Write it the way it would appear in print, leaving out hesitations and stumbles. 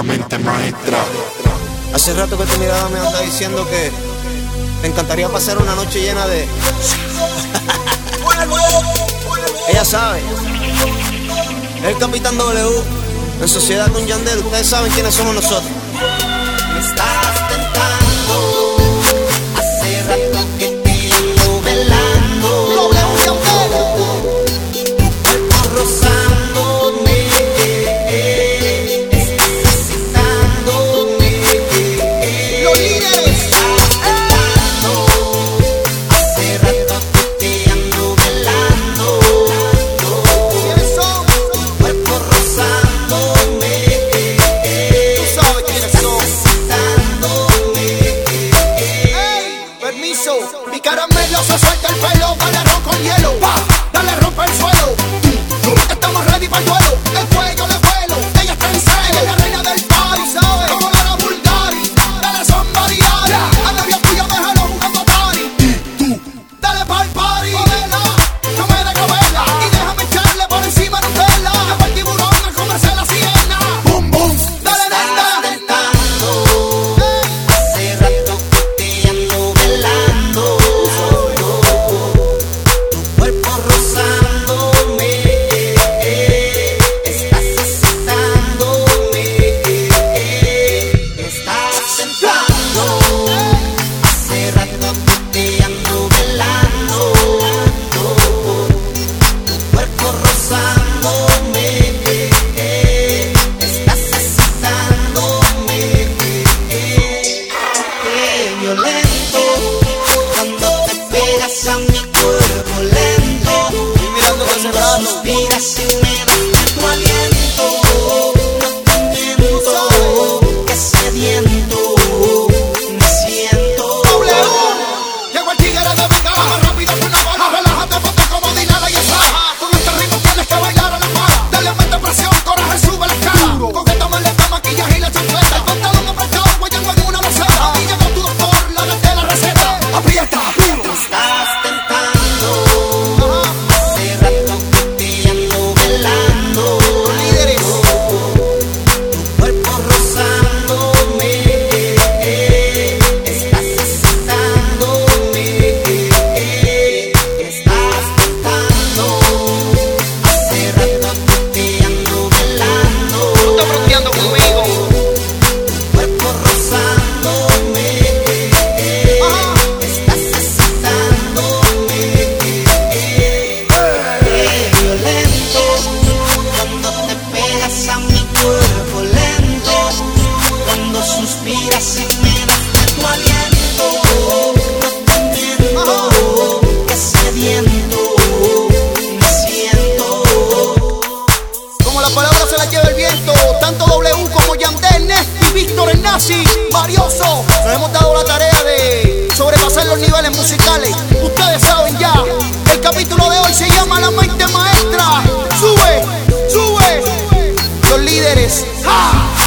mente maestra. Hace rato que tu mirada me anda diciendo que te encantaría pasar una noche llena de... Ella sabe. El Capitán W, en sociedad con Yandel. Ustedes saben quiénes somos nosotros. Me estás tentando, hace rato que te ando velando. Cuerpo rozándome, excitándome. Los líderes. Hace rato que te ando velando. ¿Quiénes son? Cuerpo rozándome, Tú sabes quiénes son. excitándome. Permiso. Mi caramelo se suelta el pelo. Dale ron con hielo. Pa, dale rompe el suelo. Estamos ready para el duelo. El cuello de vuelo. Ella está en celo. Es la reina del party, ¿sabes? Como la Bulgari. Dale somebody. A novia tuya déjalo jugando Atari. Dale pa'l party. Modela, no me dejo verla. Y déjame echarle por encima Nutella. Lleva el tiburón a comerse la siena. Boom, boom. Dale, nena. Tentando, hace rato que te ando velando. Tu cuerpo rozándome, estás excitándome. Estás tentando, hace rato que te ando velando. Tu cuerpo rozándome, estás excitándome. Qué violento cuando te pegas a mi cuerpo lento. Y mirando hace Cuando rato. suspiras y me das tu aliento. No te miento, que sediento me siento. Llegó el tigre de bengala, más rápido que una bala. Relájate, ponte como Dinara y Sara. Con este ritmo tienes que bailar a la para. Dale mete presión, coraje, sube la escala. Coquétame el maquillaje y la chancleta. El pantalón apretado, guayando en una roseta. Y llegó tu doctor, la de la receta. Aprieta, Me estás tentando, hace rato que te ando velando. líderes. Tu cuerpo rozándome, estás excitándome. Estás tentando, hace rato que te ando velando. Tú estás fronteando conmigo. Tu cuerpo rozándome, estás excitándome. Qué violento cuando te pegas a mi cuerpo lento. Cuando suspiras y me das tu aliento. No te miento, que sediento me siento. Como la palabra se la lleva el viento, tanto W como Yandel, Nesty, Víctor, el Nazi, Marioso, nos hemos dado la tarea de sobrepasar los niveles musicales. Ustedes saben ya, el capítulo de hoy se llama La Mente Maestra. Sube, sube, los líderes. ¡Ja!